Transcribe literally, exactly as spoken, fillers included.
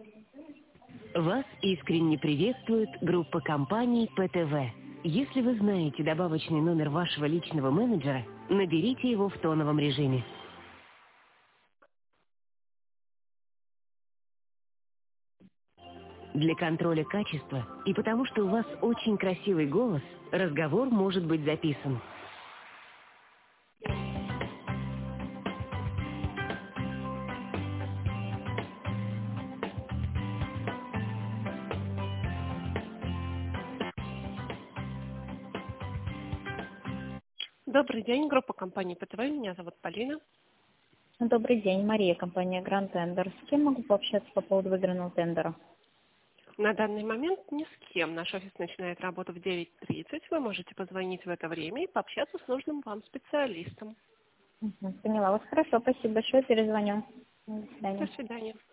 Вас искренне приветствует группа компаний Пэ Тэ Вэ. Если вы знаете добавочный номер вашего личного менеджера, наберите его в тоновом режиме. Для контроля качества и потому, что у вас очень красивый голос, разговор может быть записан. Добрый день, группа компании Пэ Тэ Вэ. Меня зовут Полина. Добрый день, Мария, компания Grand Tender. С кем могу пообщаться по поводу выигранного тендера? На данный момент ни с кем. Наш офис начинает работу в девять тридцать. Вы можете позвонить в это время и пообщаться с нужным вам специалистом. Мгм, поняла вас. Хорошо, спасибо большое, перезвоню. До До свидания. свидания.